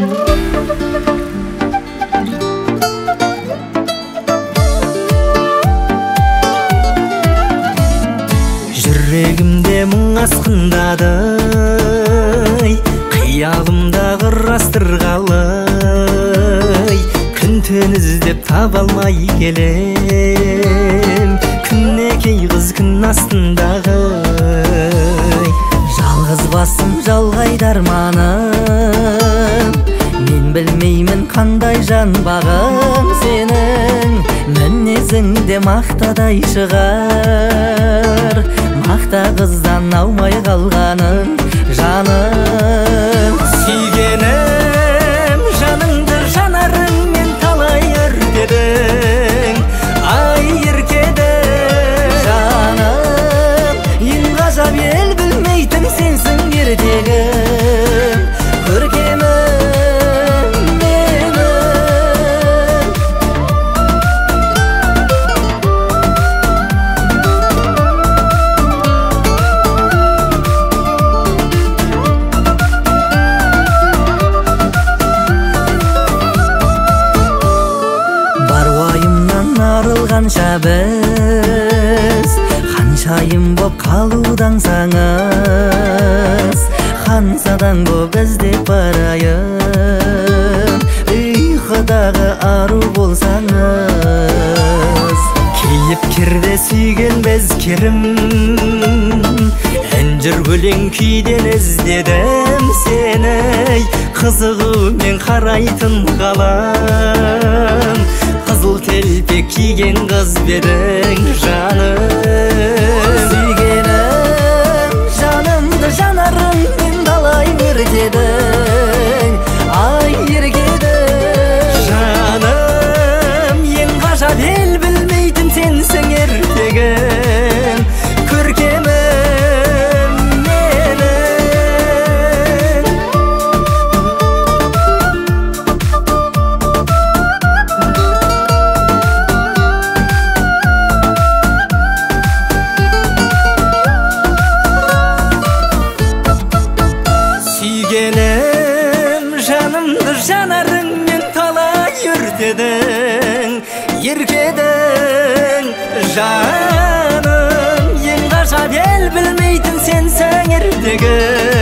Жүрегімде мұң асқындады, қиялымда құрастырғалы, күн-түн іздеп таба алмай келем, күннекей қыз күн астындағы. Жалғыз басым жалғайды арманым, мен білмеймін қандай жан бағым сенің, мінезіңде мақтадай шығар, мақта қыздан аумай қалғаның жаным. Сүйгенім жаныңды жанарыңмен талай өртедің, ай еркедің жаным, ең ғажап ел білмейтін сенсің ертегім, көркемім менің. Бар уайымнан арылғанша біз, ханшайым боп қалудан саңыз, ханзадаң боп іздеп барайын, ұйқыдағы ару болсаңыз. Кейіпкерде сүйген безкерім, әнжыр өлең күйден іздедім сені, қызығумен қарайтын қалам, қызыл телпек киген қыз берің жаным. Сүйгенім жанымды жанарыңмен талай өртедің, ай еркедің жаным, ең ғажап ел білмейтін сенсің ертегім, көркемім менің. Сүйгенім жанымды жанарыңмен талай өртедің, еркедің жаным, ең ғажап ел білмейтін сенсің ертегім.